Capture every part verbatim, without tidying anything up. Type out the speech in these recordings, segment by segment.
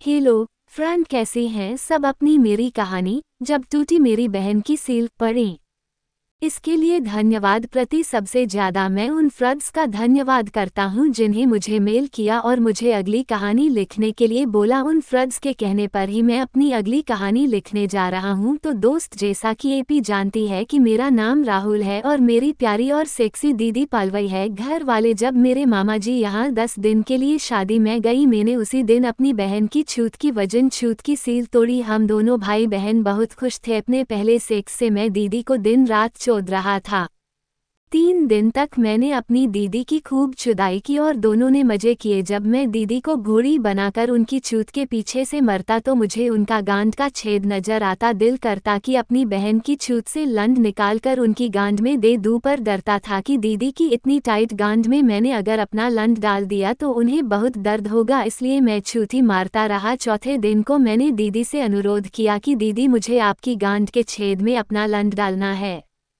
Hello friend, कैसे हैं सब। अपनी मेरी कहानी जब टूटी मेरी बहन की सील पढ़ें। इसके लिए धन्यवाद। प्रति सबसे ज्यादा मैं उन फ्रेंड्स का धन्यवाद करता हूं जिन्हें मुझे मेल किया और मुझे अगली कहानी लिखने के लिए बोला। उन फ्रेंड्स के कहने पर ही मैं अपनी अगली कहानी लिखने जा रहा हूं। तो दोस्त, जैसा कि एपी जानती है कि मेरा नाम राहुल है और मेरी प्यारी और सेक्सी दीदी पलवई है। घर वाले जब मेरे मामा जी यहाँ दस दिन के लिए शादी में गई, मैंने उसी दिन अपनी बहन की छूत की वजन छूत की सील तोड़ी। हम दोनों भाई बहन बहुत खुश थे। अपने पहले सेक्स से मैं दीदी को दिन रात चोद रहा था। तीन दिन तक मैंने अपनी दीदी की खूब चुदाई की और दोनों ने मजे किए। जब मैं दीदी को घोड़ी बनाकर उनकी चूत के पीछे से मरता तो मुझे उनका गांड का छेद नजर आता। दिल करता कि अपनी बहन की चूत से लंड निकालकर उनकी गांड में दे दूं, पर डरता था कि दीदी की इतनी टाइट गांड में मैंने अगर अपना लंड डाल दिया तो उन्हें बहुत दर्द होगा, इसलिए मैं छूत ही मारता रहा। चौथे दिन को मैंने दीदी से अनुरोध किया कि दीदी, मुझे आपकी गांड के छेद में अपना लंड डालना है।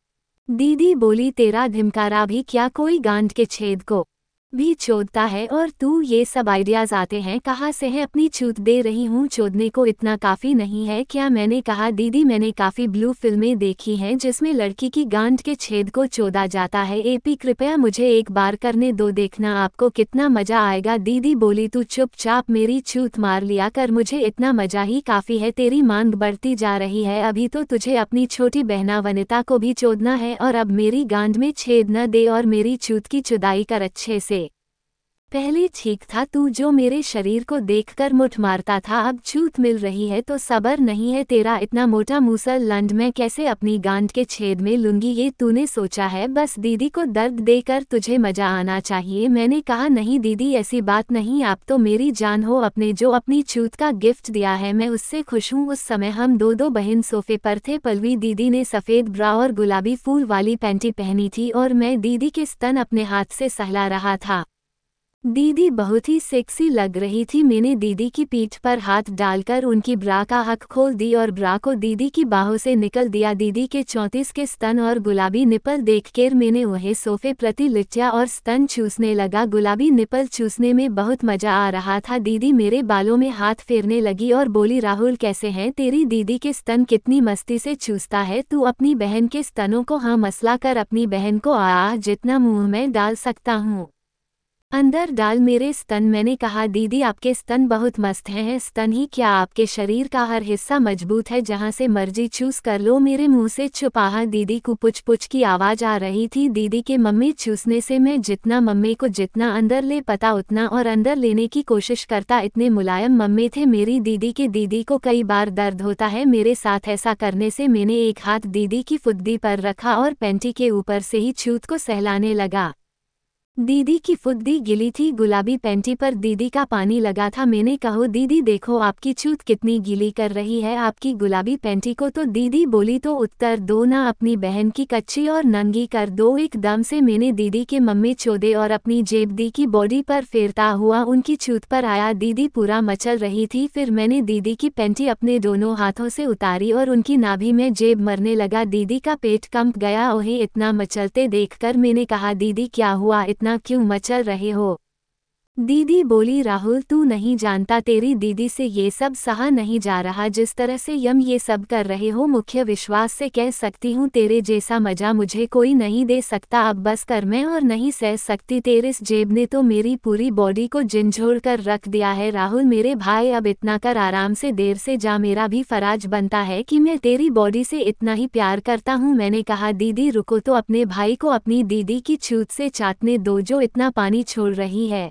दीदी बोली, तेरा धिमकारा भी क्या कोई गांड के छेद को भी चोदता है, और तू ये सब आइडियाज आते हैं कहाँ से है। अपनी छूत दे रही हूँ, चोदने को इतना काफी नहीं है क्या। मैंने कहा, दीदी मैंने काफी ब्लू फिल्में देखी हैं जिसमें लड़की की गांड के छेद को चोदा जाता है। एपी कृपया मुझे एक बार करने दो, देखना आपको कितना मजा आएगा। दीदी बोली, तू चुपचाप मेरी छूत मार लिया कर, मुझे इतना मजा ही काफी है। तेरी मांग बढ़ती जा रही है, अभी तो तुझे अपनी छोटी बहना वनिता को भी चोदना है, और अब मेरी गांड में छेद न दे और मेरी छूत की चुदाई कर अच्छे से। पहले ठीक था तू, जो मेरे शरीर को देखकर मुठ मारता था, अब छूत मिल रही है तो सबर नहीं है तेरा। इतना मोटा मूसल लंड मैं कैसे अपनी गांड के छेद में लूंगी, ये तूने सोचा है बस दीदी को दर्द देकर तुझे मजा आना चाहिए। मैंने कहा, नहीं दीदी ऐसी बात नहीं, आप तो मेरी जान हो। अपने जो अपनी छूत का गिफ्ट दिया है मैं उससे खुश हूँ। उस समय हम दो दो बहन सोफे पर थे। पलवी दीदी ने सफेद ब्रा और गुलाबी फूल वाली पैंटी पहनी थी और मैं दीदी के स्तन अपने हाथ से सहला रहा था। दीदी बहुत ही सेक्सी लग रही थी। मैंने दीदी की पीठ पर हाथ डालकर उनकी ब्रा का हक खोल दी और ब्रा को दीदी की बाहों से निकल दिया। दीदी के चौंतीस के स्तन और गुलाबी निपल देखकर मैंने उन्हें सोफे प्रति लिटा और स्तन चूसने लगा। गुलाबी निपल चूसने में बहुत मजा आ रहा था। दीदी मेरे बालों में हाथ फेरने लगी और बोली, राहुल कैसे हैं, तेरी दीदी के स्तन कितनी मस्ती से चूसता है। तू अपनी बहन के स्तनों को हाँ मसला कर अपनी बहन को आ जितना मुंह में डाल सकता हूँ अंदर डाल मेरे स्तन। मैंने कहा, दीदी आपके स्तन बहुत मस्त हैं। स्तन ही क्या, आपके शरीर का हर हिस्सा मजबूत है, जहां से मर्जी चूस कर लो। मेरे मुंह से छुपाहा दीदी को पुछ पुछ की आवाज आ रही थी। दीदी के मम्मी चूसने से मैं जितना मम्मी को जितना अंदर ले पता उतना और अंदर लेने की कोशिश करता। इतने मुलायम मम्मी थे मेरी दीदी के। दीदी को कई बार दर्द होता है मेरे साथ। ऐसा करने से मैंने एक हाथ दीदी की फुद्दी पर रखा और पैंटी के ऊपर से ही छूत को सहलाने लगा। दीदी की फुद्दी गिली थी, गुलाबी पैंटी पर दीदी का पानी लगा था। मैंने कहा, दीदी देखो आपकी छूत कितनी गीली कर रही है आपकी गुलाबी पैंटी को। तो दीदी बोली, तो उत्तर दो ना, अपनी बहन की कच्ची और नंगी कर दो। एकदम से मैंने दीदी के मम्मी चोदे और अपनी जेब दी की बॉडी पर फेरता हुआ उनकी छूत पर आया। दीदी पूरा मचल रही थी। फिर मैंने दीदी की पैंटी अपने दोनों हाथों से उतारी और उनकी नाभि में जेब मरने लगा। दीदी का पेट कंप गया। उन्हें इतना मचलते देखकर मैंने कहा, दीदी क्या हुआ, इतना क्यों मचल रहे हो। दीदी बोली, राहुल तू नहीं जानता, तेरी दीदी से ये सब सहा नहीं जा रहा। जिस तरह से यम ये सब कर रहे हो, मुख्य विश्वास से कह सकती हूँ तेरे जैसा मजा मुझे कोई नहीं दे सकता। अब बस कर, मैं और नहीं सह सकती। तेरे इस जेब ने तो मेरी पूरी बॉडी को झंझोड़ कर रख दिया है। राहुल मेरे भाई, अब इतना कर, आराम से देर से जा। मेरा भी फराज बनता है कि मैं तेरी बॉडी से इतना ही प्यार करता हूँ। मैंने कहा, दीदी रुको तो, अपने भाई को अपनी दीदी की छूत से चाटने दो जो इतना पानी छोड़ रही है।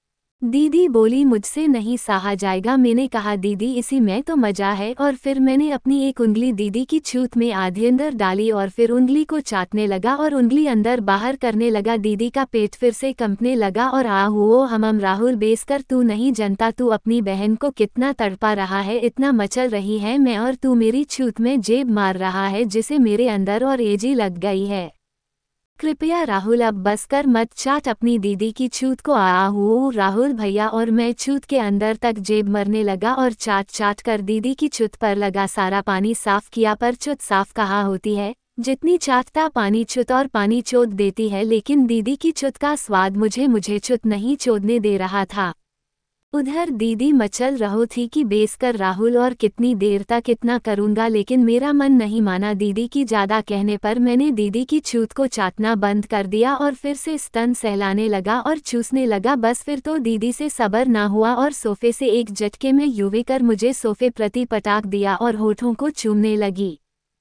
दीदी बोली, मुझसे नहीं सहा जाएगा। मैंने कहा, दीदी इसी में तो मजा है। और फिर मैंने अपनी एक उंगली दीदी की छूत में आधी अंदर डाली और फिर उंगली को चाटने लगा और उंगली अंदर बाहर करने लगा। दीदी का पेट फिर से कंपने लगा और आ हुओ हमम। राहुल बेसकर तू नहीं जानता तू अपनी बहन को कितना तड़पा रहा है, इतना मचल रही है मैं, और तू मेरी छूत में जेब मार रहा है जिसे मेरे अंदर और एजी लग गई है। कृपया राहुल अब बस कर, मत चाट अपनी दीदी की छूत को। आ हूँ राहुल भैया। और मैं छूत के अंदर तक जेब मरने लगा और चाट चाट कर दीदी की छूत पर लगा सारा पानी साफ किया। पर छूत साफ कहाँ होती है, जितनी चाटता पानी छूत और पानी चोद देती है। लेकिन दीदी की छूत का स्वाद मुझे मुझे छूत नहीं चोदने दे रहा था। उधर दीदी मचल रहो थी कि बेस कर राहुल और कितनी देर तक इतना करूंगा, लेकिन मेरा मन नहीं माना। दीदी की ज़्यादा कहने पर मैंने दीदी की छूत को चाटना बंद कर दिया और फिर से स्तन सहलाने लगा और चूसने लगा। बस फिर तो दीदी से सब्र ना हुआ और सोफे से एक झटके में युवी कर मुझे सोफे प्रति पटाक दिया और होठों को चूमने लगी।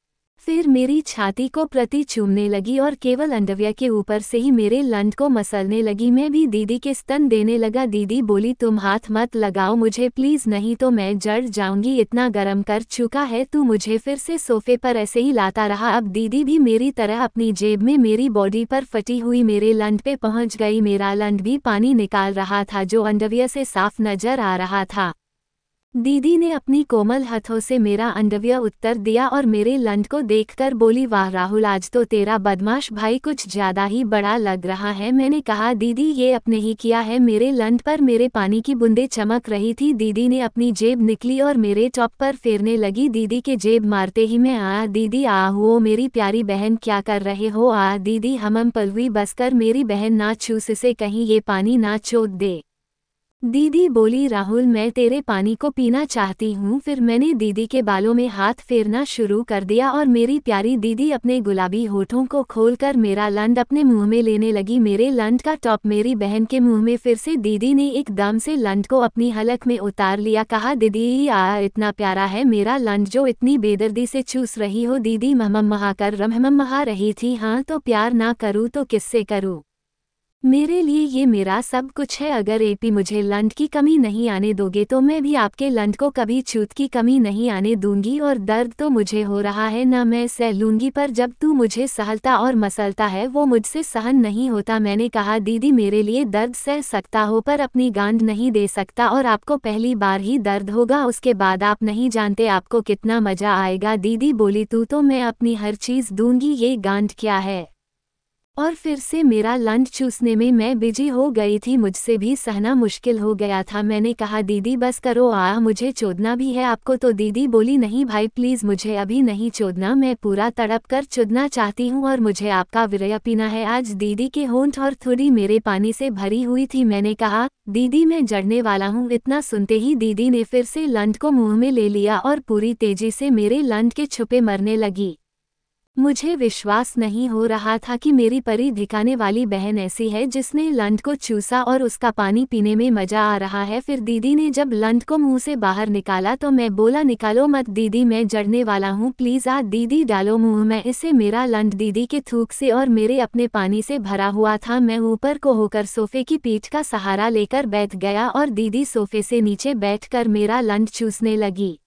फिर मेरी छाती को प्रति चूमने लगी और केवल अंडरवियर के ऊपर से ही मेरे लंड को मसलने लगी। मैं भी दीदी के स्तन देने लगा। दीदी बोली, तुम हाथ मत लगाओ मुझे प्लीज़, नहीं तो मैं जड़ जाऊंगी, इतना गर्म कर चुका है तू मुझे। फिर से सोफे पर ऐसे ही लाता रहा। अब दीदी भी मेरी तरह अपनी जेब में मेरी बॉडी पर फटी हुई मेरे लंड पे पहुंच गई। मेरा लंड भी पानी निकाल रहा था जो अंडरवियर से साफ नजर आ रहा था। दीदी ने अपनी कोमल हाथों से मेरा अंडरवियर उत्तर दिया और मेरे लंड को देखकर बोली, वाह राहुल, आज तो तेरा बदमाश भाई कुछ ज्यादा ही बड़ा लग रहा है। मैंने कहा, दीदी ये अपने ही किया है। मेरे लंड पर मेरे पानी की बूंदें चमक रही थी। दीदी ने अपनी जेब निकली और मेरे टॉप पर फेरने लगी। दीदी के जेब मारते ही मैं आ दीदी आ हो मेरी प्यारी बहन, क्या कर रहे हो? आ दीदी हमम पलवी, बस कर मेरी बहन, ना छूस इसे, कहीं ये पानी ना चोट दे। दीदी बोली, राहुल मैं तेरे पानी को पीना चाहती हूँ। फिर मैंने दीदी के बालों में हाथ फेरना शुरू कर दिया और मेरी प्यारी दीदी अपने गुलाबी होठों को खोलकर मेरा लंड अपने मुंह में लेने लगी। मेरे लंड का टॉप मेरी बहन के मुंह में। फिर से दीदी ने एकदम से लंड को अपनी हलक में उतार लिया। कहा, दीदी आ इतना प्यारा है मेरा लंड जो इतनी बेदर्दी से चूस रही हो। दीदी महमहा कर रमहमहा रही थी। हाँ तो प्यार ना करूँ तो किससे करूँ? मेरे लिए ये मेरा सब कुछ है। अगर एपी मुझे लंड की कमी नहीं आने दोगे तो मैं भी आपके लंड को कभी छूत की कमी नहीं आने दूंगी। और दर्द तो मुझे हो रहा है ना, मैं सह लूंगी, पर जब तू मुझे सहलता और मसलता है वो मुझसे सहन नहीं होता। मैंने कहा, दीदी मेरे लिए दर्द सह सकता हो पर अपनी गांड नहीं दे सकता, और आपको पहली बार ही दर्द होगा, उसके बाद आप नहीं जानते आपको कितना मजा आएगा। दीदी बोली, तू तो मैं अपनी हर चीज़ दूंगी, ये गांड क्या है? और फिर से मेरा लंड चूसने में मैं बिजी हो गई थी। मुझसे भी सहना मुश्किल हो गया था। मैंने कहा, दीदी बस करो, आ मुझे चोदना भी है आपको तो। दीदी बोली, नहीं भाई प्लीज़ मुझे अभी नहीं चोदना, मैं पूरा तड़प कर चुदना चाहती हूँ और मुझे आपका विरय पीना है आज। दीदी के होंठ और थोड़ी मेरे पानी से भरी हुई थी। मैंने कहा, दीदी मैं जड़ने वाला हूँ। इतना सुनते ही दीदी ने फिर से लंड को मुँह में ले लिया और पूरी तेजी से मेरे लंड के छुपे मरने लगी। मुझे विश्वास नहीं हो रहा था कि मेरी परी दिखाने वाली बहन ऐसी है जिसने लंड को चूसा और उसका पानी पीने में मजा आ रहा है। फिर दीदी ने जब लंड को मुंह से बाहर निकाला तो मैं बोला, निकालो मत दीदी, मैं जड़ने वाला हूँ प्लीज़। आ दीदी डालो मुंह में इसे। मेरा लंड दीदी के थूक से और मेरे अपने पानी से भरा हुआ था। मैं ऊपर को होकर सोफे की पीठ का सहारा लेकर बैठ गया और दीदी सोफे से नीचे बैठकर मेरा लंड चूसने लगी।